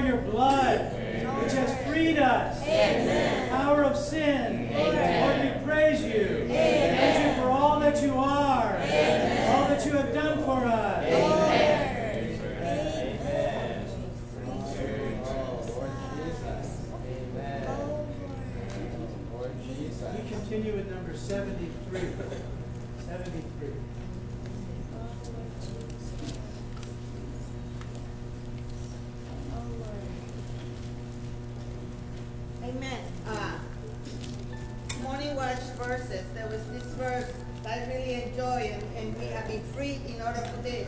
your blood, which has freed us from the power of sin. Lord, we praise you. Praise you for all that you are, all that you have done for us. We continue with number 73. 73. Amen. Morning watch verses. There was this verse that I really enjoy, and we have been freed in order for this.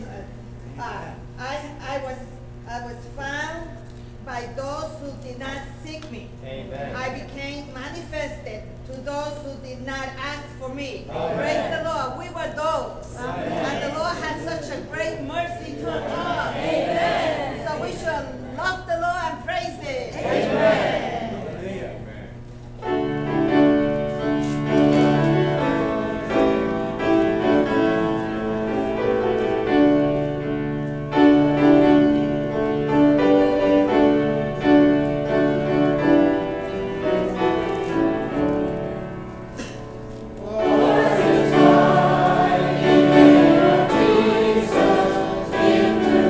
I was found by those who did not seek me. Amen. I became manifested to those who did not ask for me. Amen. Praise the Lord. We were those. And the Lord has such a great mercy toward us. Amen. So we should love the Lord and praise Him. Amen. Jesus, in the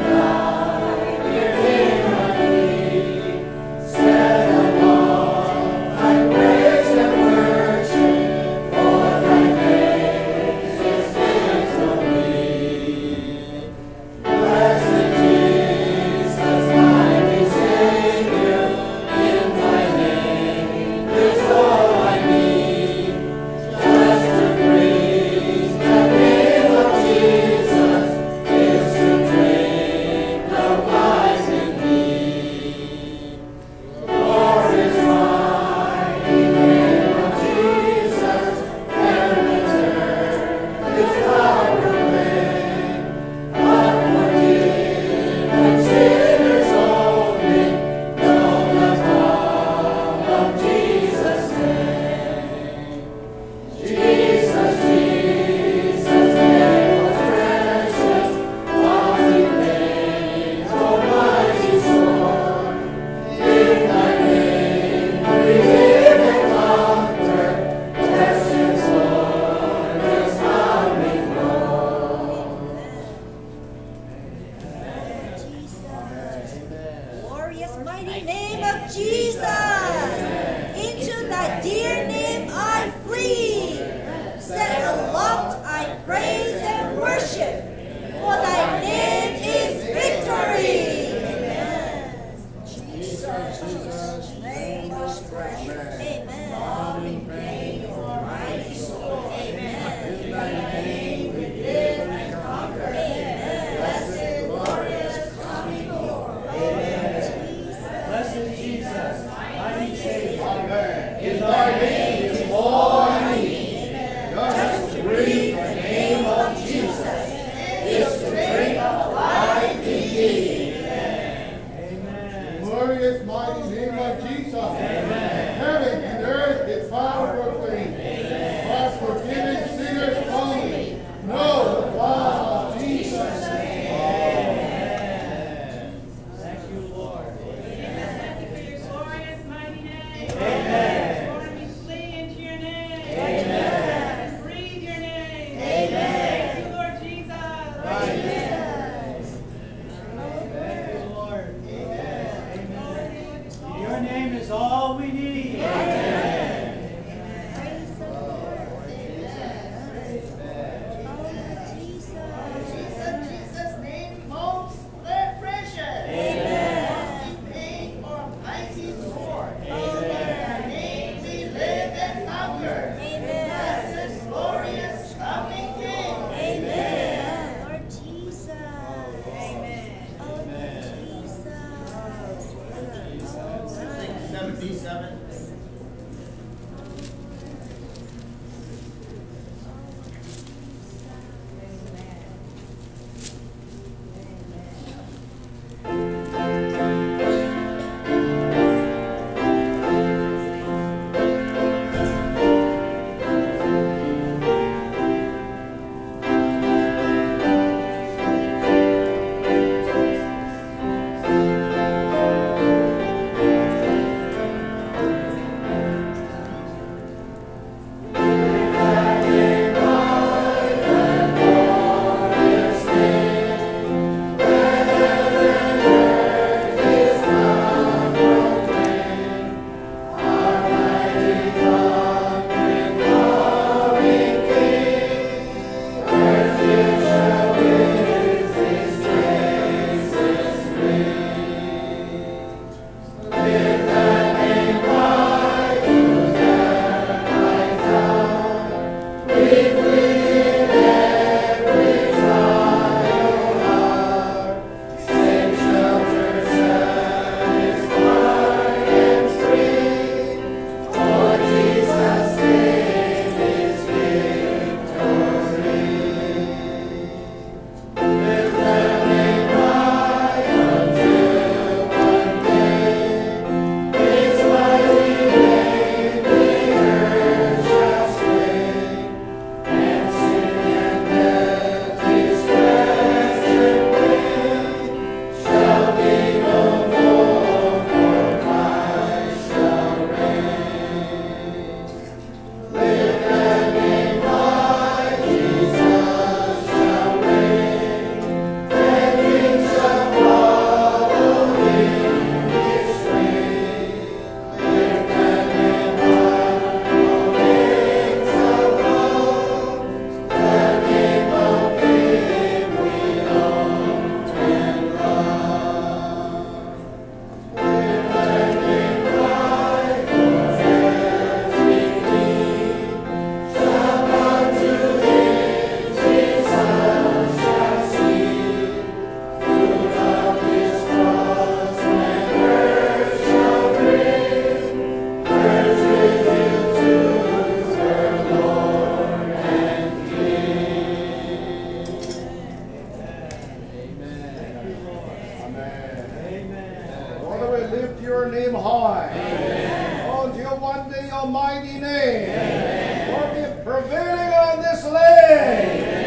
unto your mighty name. Lord, be prevailing on this land.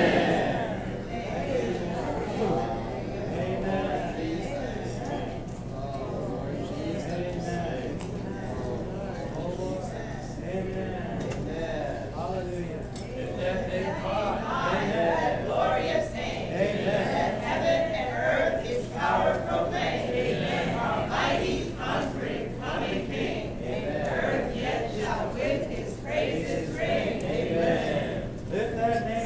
Lift that name.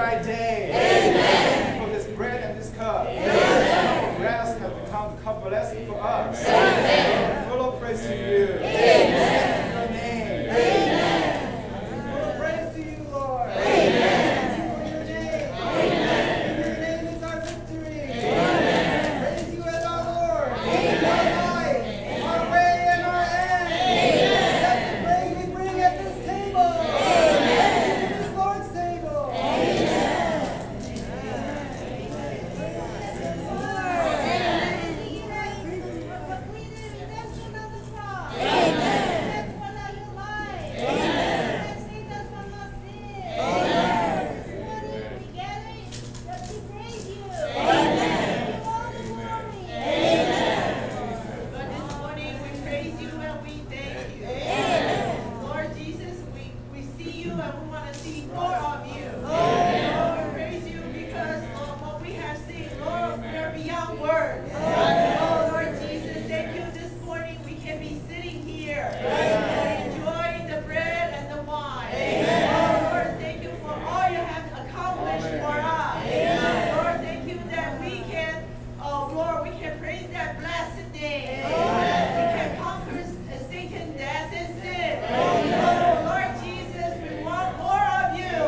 thy day. Amen. For this bread and this cup. Amen. Rest has become the cup blessing for us. Amen. Full of praise to you. Amen. In your name. Amen. Full of praise to you, Lord. Amen. For your name. Amen. Your name is our victory. Amen. Praise you as our Lord. Amen. Our life, our way, and our end. Amen. That's the praise we bring at this table. Amen. This Lord's table. Lord, this morning we praise you and we thank you. Lord Jesus, we see you and we want to see more of you. Lord, we praise you because, Lord, what we have seen, Lord, we are beyond words. Oh, Lord Jesus, thank you this morning we can be sitting here enjoying the bread and the wine. Oh, Lord, thank you for all you have accomplished for us. Lord, thank you that we can, oh, Lord, we can praise that blessed day. We can conquer Satan, death, and sin. Oh, Lord Jesus, we want more of you.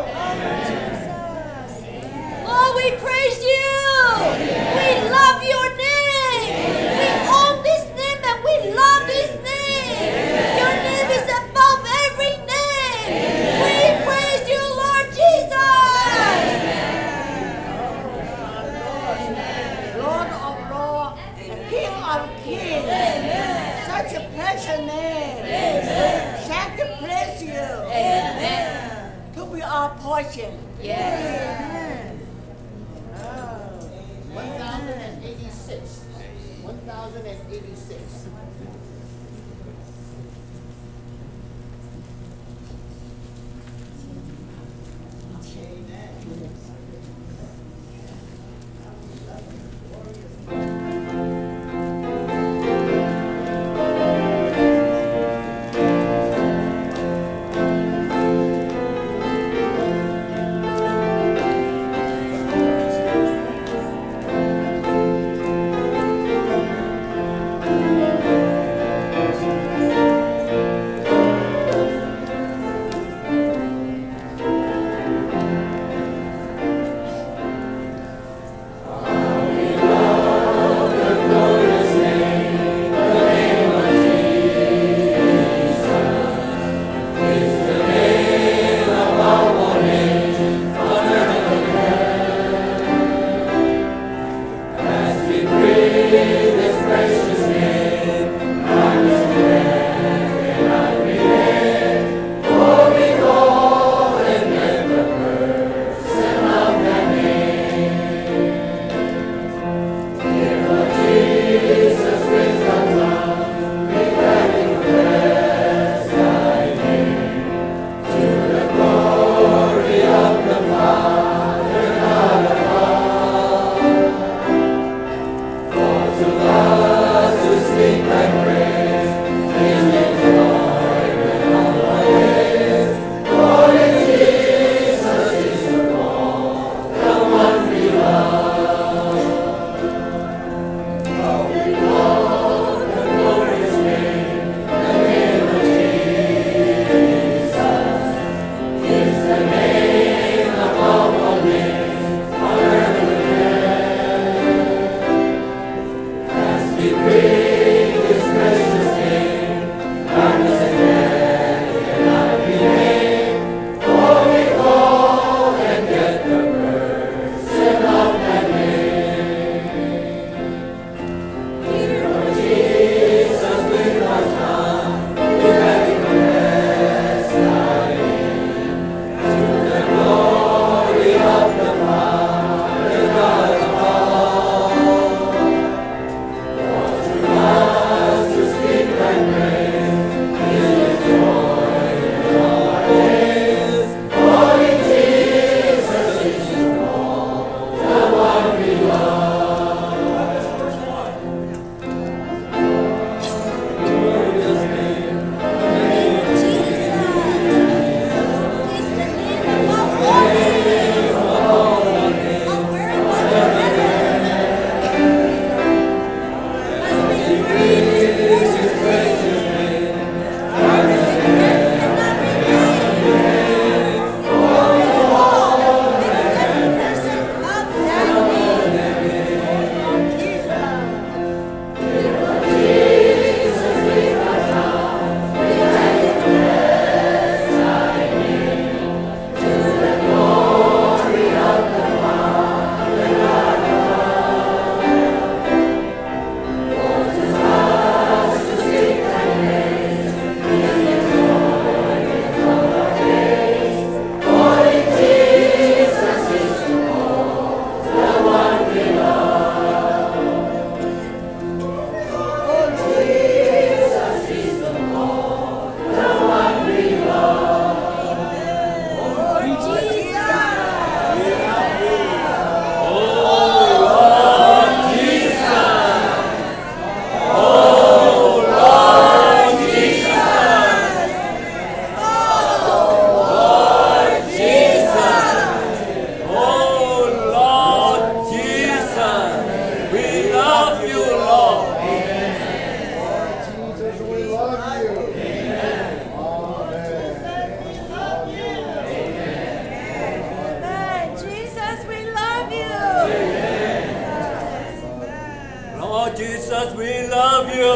Lord, we praise you. We love your name. We own this name and we love this name. Your name is above every name. We praise you, Lord Jesus. Lord of Lords and King of Kings. Such a precious name. Shall to praise you. To be our portion. Amen. 1086. 1086. Amen. Jesus, we love you.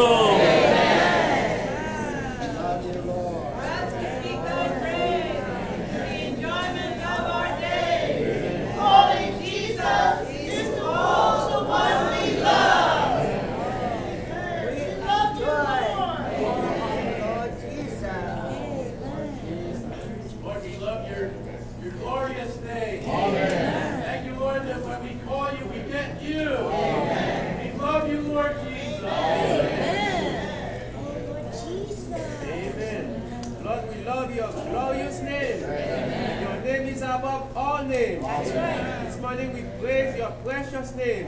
Love you, Lord. As we seek thy praise, the enjoyment of our day. Holy Jesus is to all the one we love. We love you, Lord. Lord, we love your glorious name. Thank you, Lord, that when we call you, we get you. We love you, Lord Jesus. Amen. Lord, we love your glorious name. Your name is above all names. This morning we praise your precious name.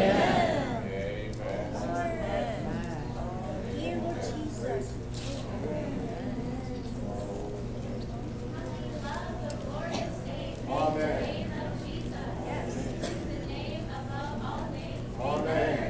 Amen. Amen.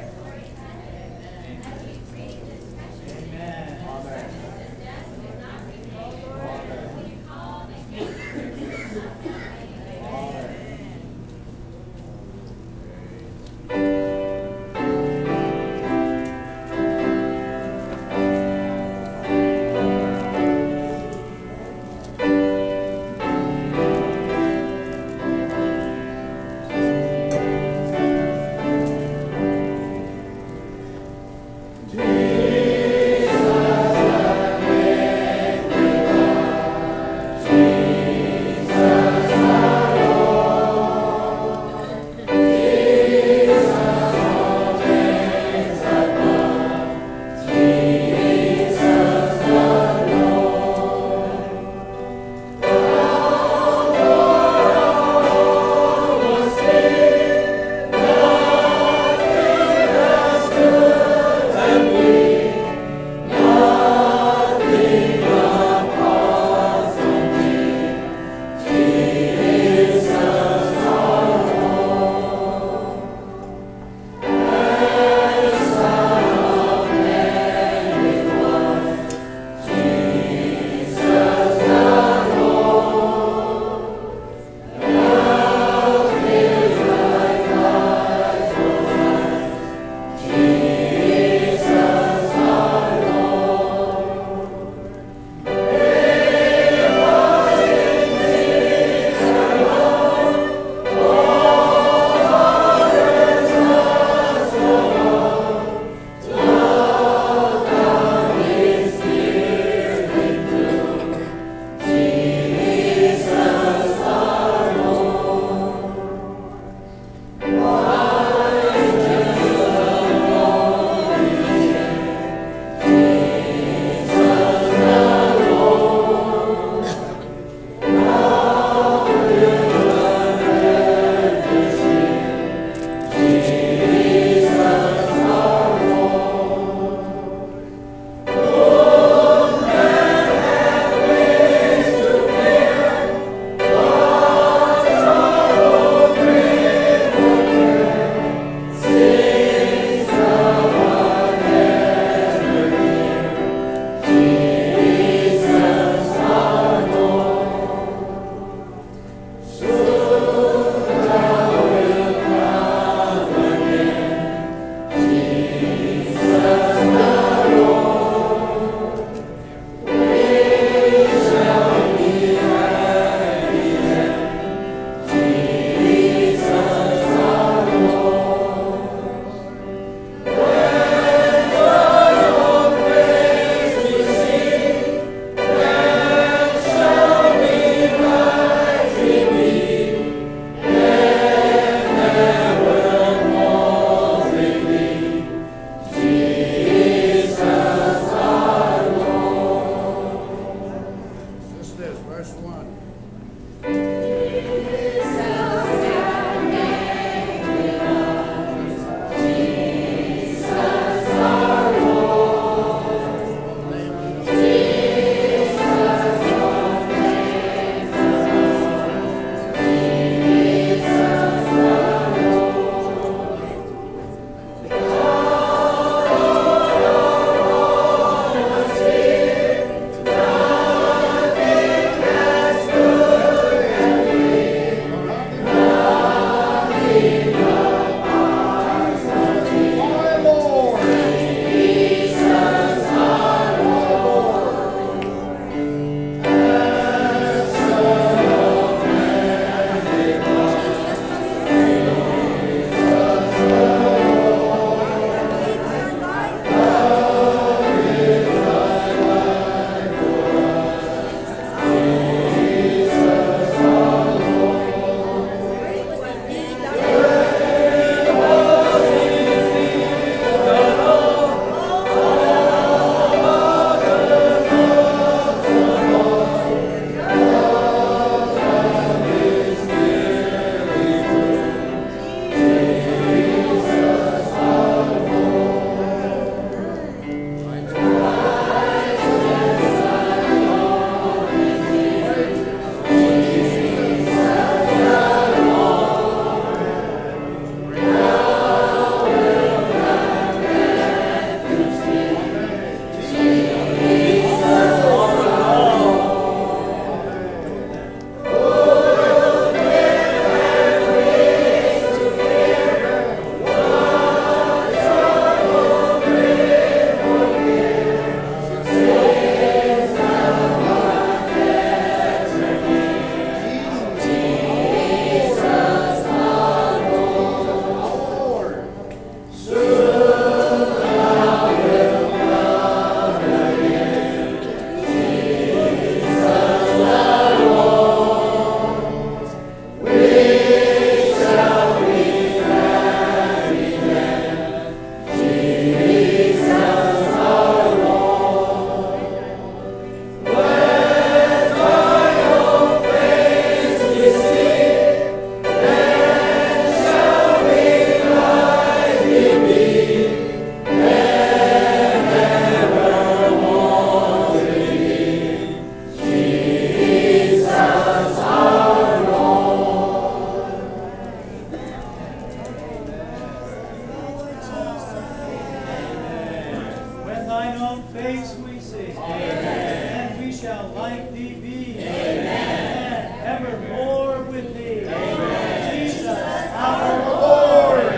face we see. And we shall like thee be. And evermore with thee. Jesus, our Lord.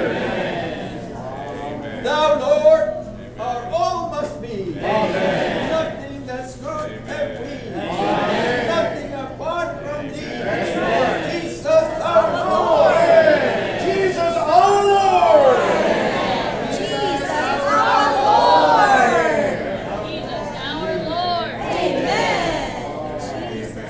Thou, Lord, our all must be. Nothing that's not have we. Nothing apart from thee. Jesus, our Lord. Jesus our Lord. Jesus our Lord. Jesus our Lord. Amen. Jesus.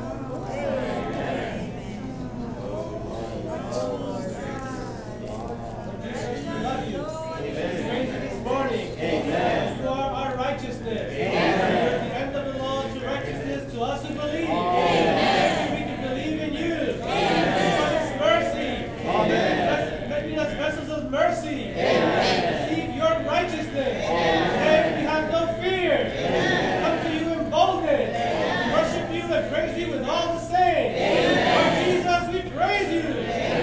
Love you. This morning. You are our righteousness. You are the end of the law to righteousness to us who believe. We can believe in you. It's mercy. Making us vessels of mercy. Receive your righteousness. And we have no fear. Come to you in boldness. Worship you and praise you with all the saints. Lord Jesus, we praise you.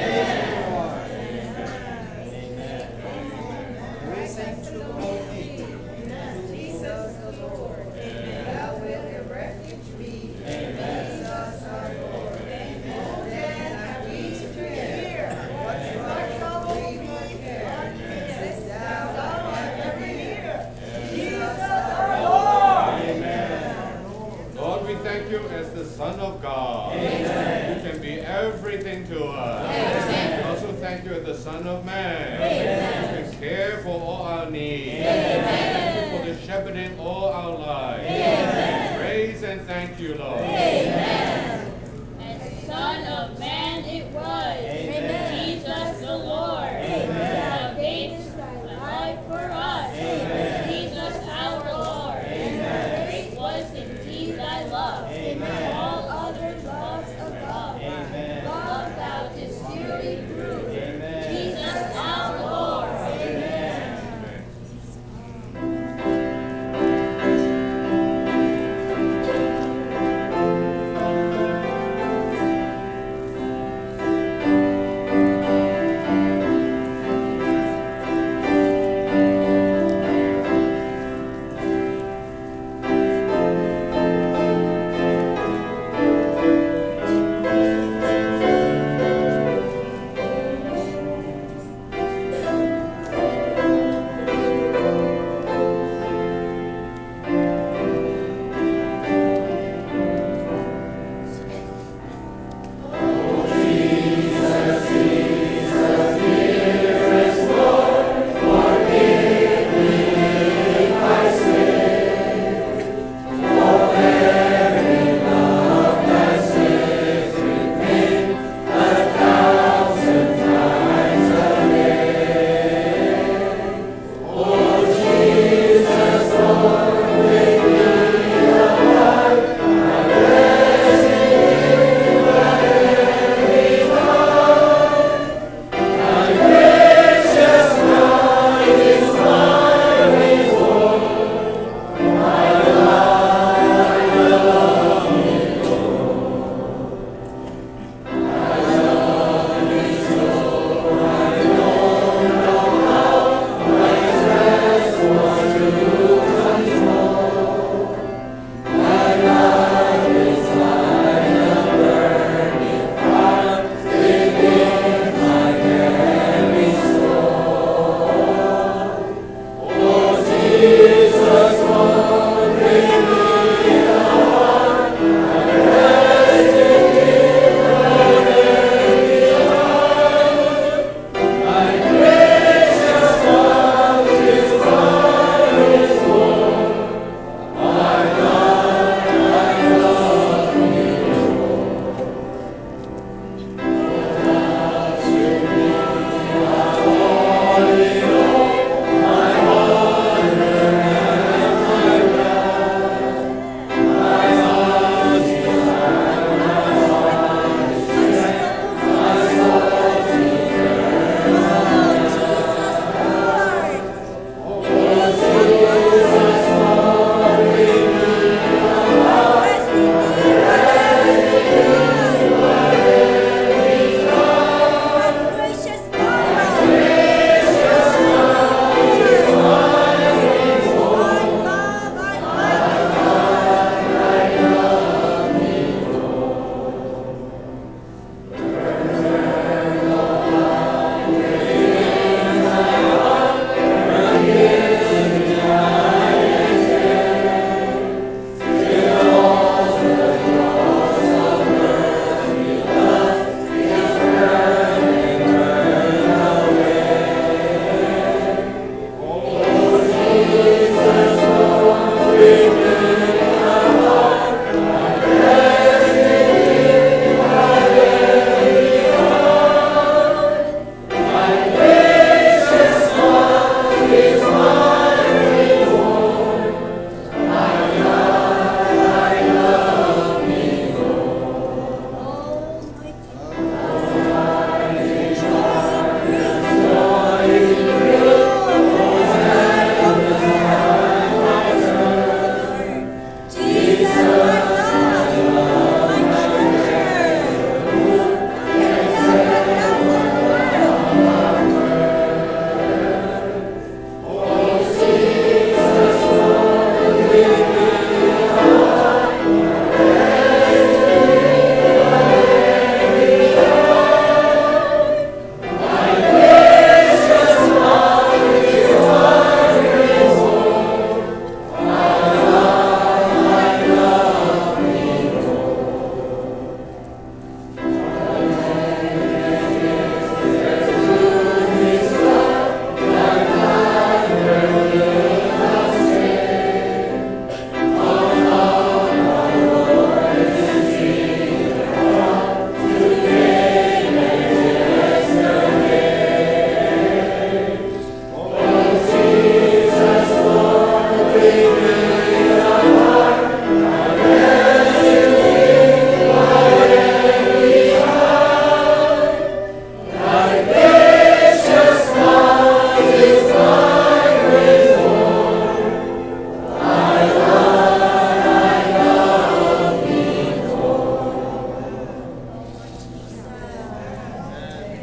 Jesus the Lord. Thou wilt a refuge be. Jesus our Lord. Then have we to hear what troubles we bear. Sitest thou art every year. Jesus our Lord. Lord, we thank you as the Son of God. You can be everything to us. We also thank you as the Son of Man. You care for all our needs. Thank you for the shepherding all our lives. Praise and thank you, Lord. And Son of Man it was. Jesus the Lord. Thou gavest thy life for us. Jesus our Lord. Great was indeed thy love. All other loves above. Love thou didst dearly prove. Jesus our Lord.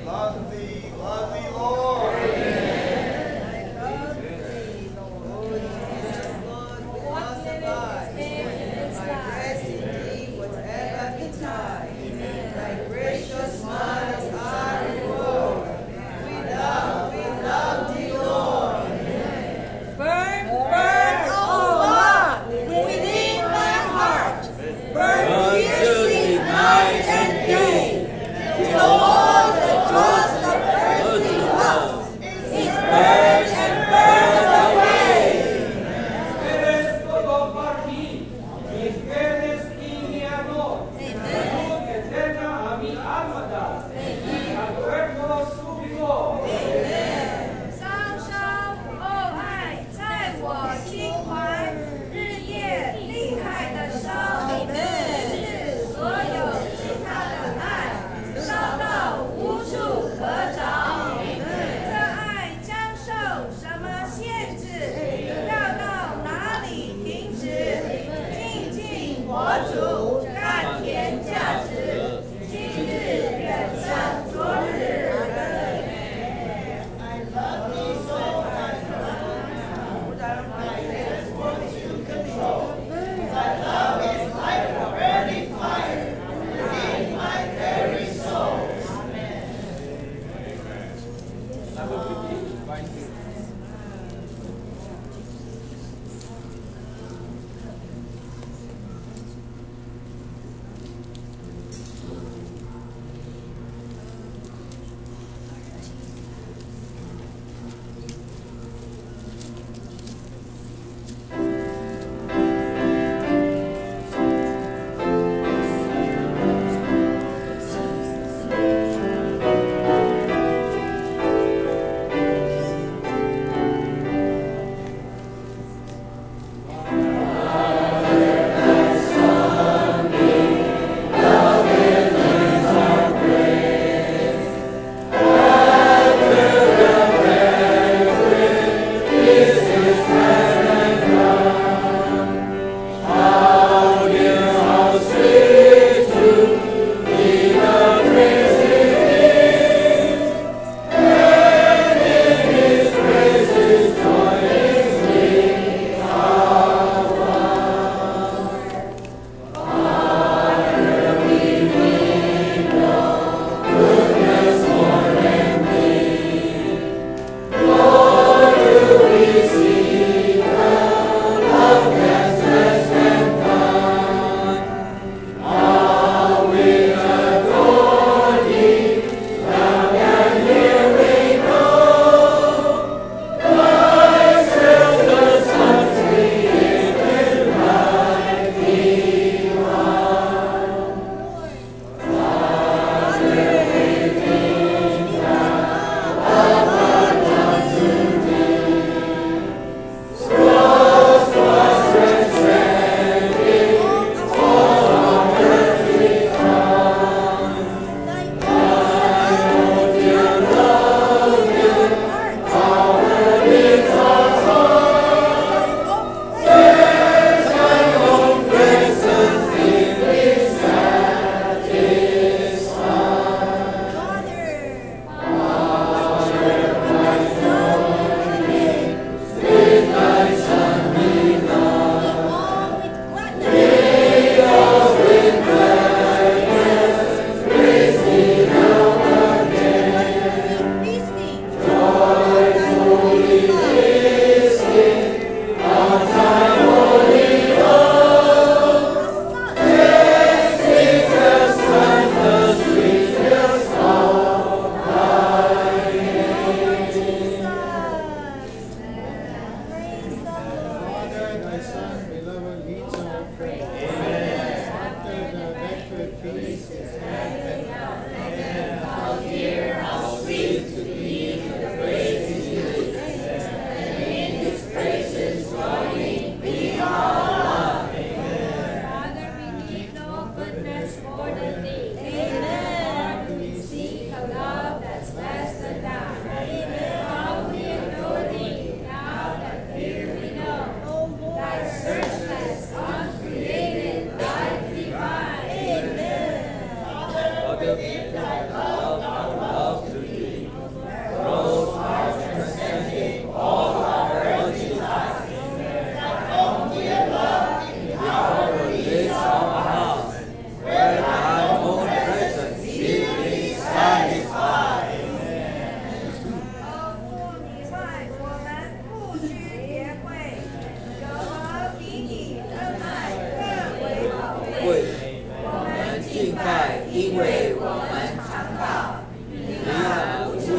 love thee, Lord.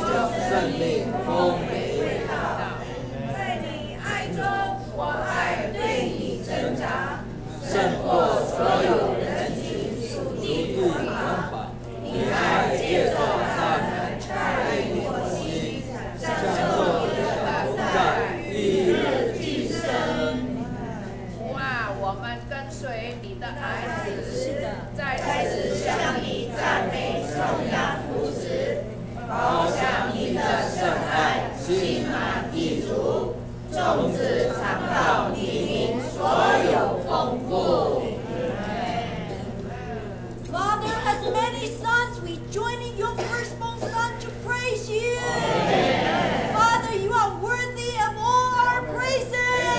胜利丰美伟大。 在你爱中，我爱对你增长， 胜过所有人情属地方法。你爱借着他们带领我心，享受你的同在，一日今生。 主啊，我们跟随你的孩子， 在此向你赞美颂扬福祉， 好像你的圣爱心满意足，种子尝到你名所有丰富。 Father, as many sons, we join in your firstborn Son to praise you. Father, you are worthy of all our praises.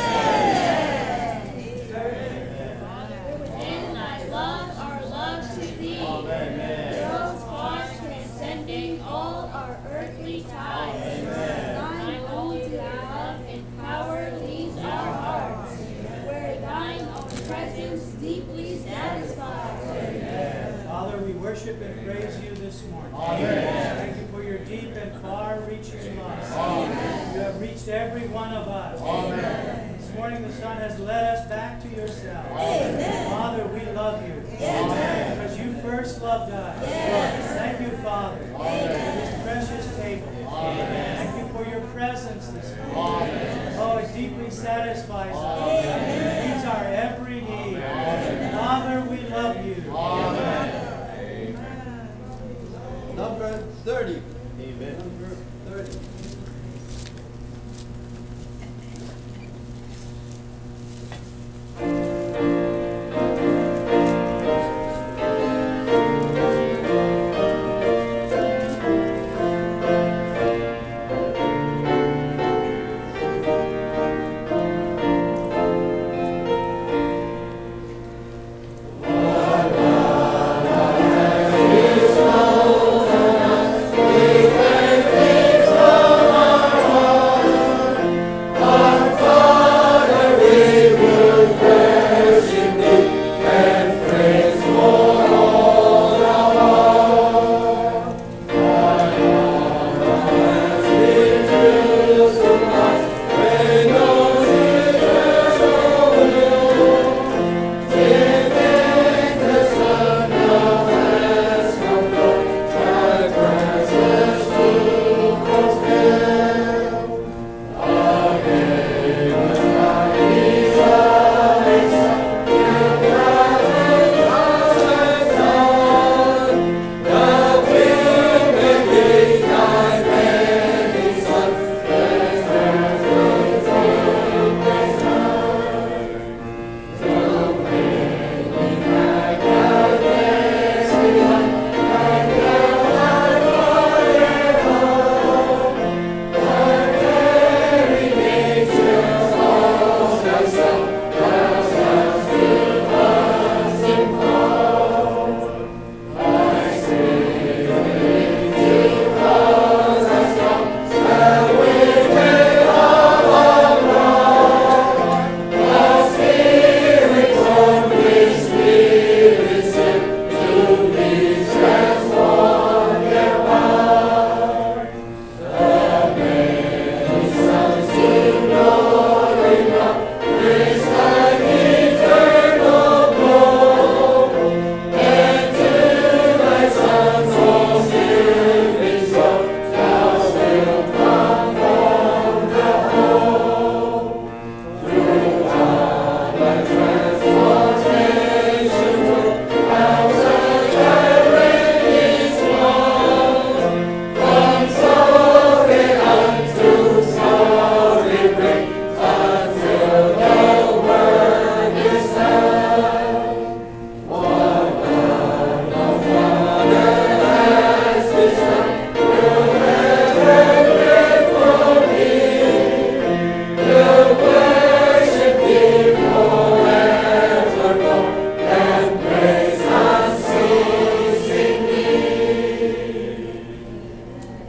In thy love, our love to thee, grows far transcending all our earthly ties. Thine own love and power leads our hearts, where thine own presence deeply satisfies. Father, we worship and praise you this morning. Thank you for your deep and far-reaching love. You have reached every one of us. This morning the Son has led us back to yourself. Father, we love you. Because you first loved us. Thank you, Father, for this precious table. Thank you for your presence this morning. Oh, it deeply satisfies us. It meets our every need. Father, we love you. Number 30. Amen. Number 30.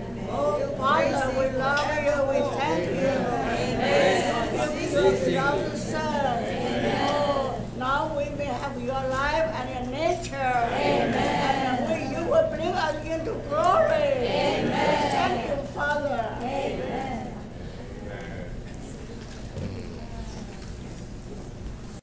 Father, we love you. We thank you. Amen. We love